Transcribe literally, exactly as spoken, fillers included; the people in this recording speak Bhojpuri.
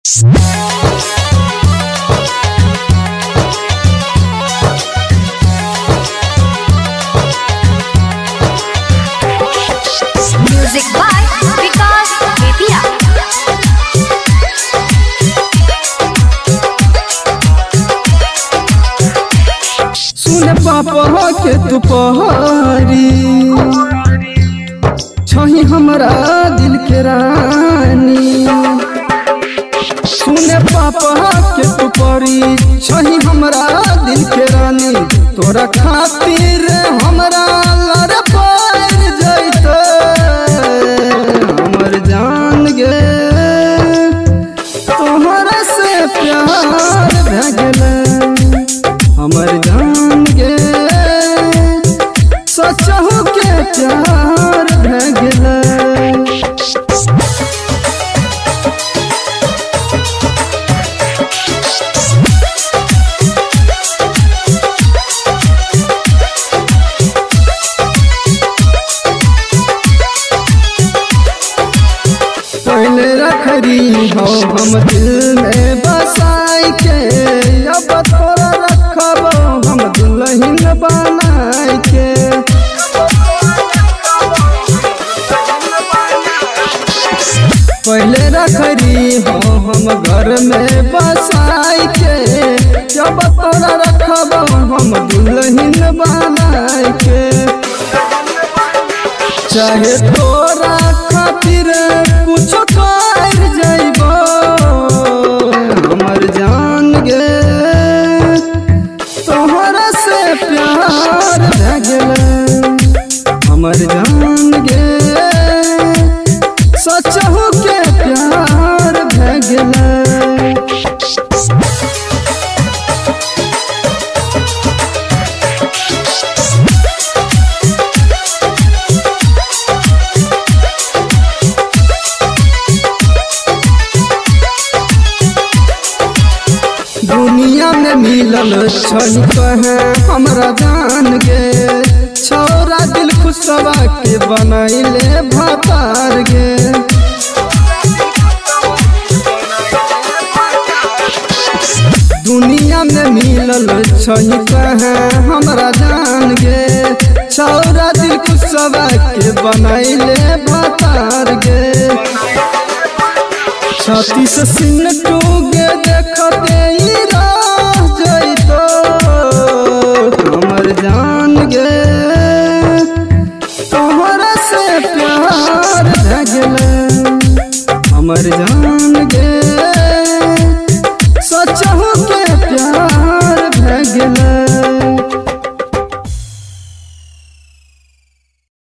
Music by Vikas Bethia. सुन पापा के तू पहाड़ी छही हमरा दिल के रानी। सुन पापा के तू परी छही हमरा दिल के रानी। तोरा खातिर हमरा लड़ पार जैते हमर जान गे तोहरा से प्यार भे गेलै हमर जान गे सचहु के प्यार भे गेलै। पहले रखरी हो हम दिल में बसाई के, अब तोरा रखब हम दुल्हन बनाई के। पहले रखरी हो हम घर में बसाई के, जब तोरा रखब हम दुल्हन बनाई के। चाहे तोरा खातिर कुछ कर जाइबो हमर जान गे तोहरा से प्यार भे गेलै हमर जान गे सचहु के प्यार भे गेलै। दुनिया में मिलल छही कहे हमरा जान गे, छौरा दिल खुशवा के बनैले भातार गे। दुनिया में मिलल छही कहे हमरा जान गे, छौरा दिल खुशवा के बनैले भातार गे। छाती से सिन टूगे देखते ही रह जइतो हमर जान गे तोहरा से प्यार भे गेलै हमर जान गे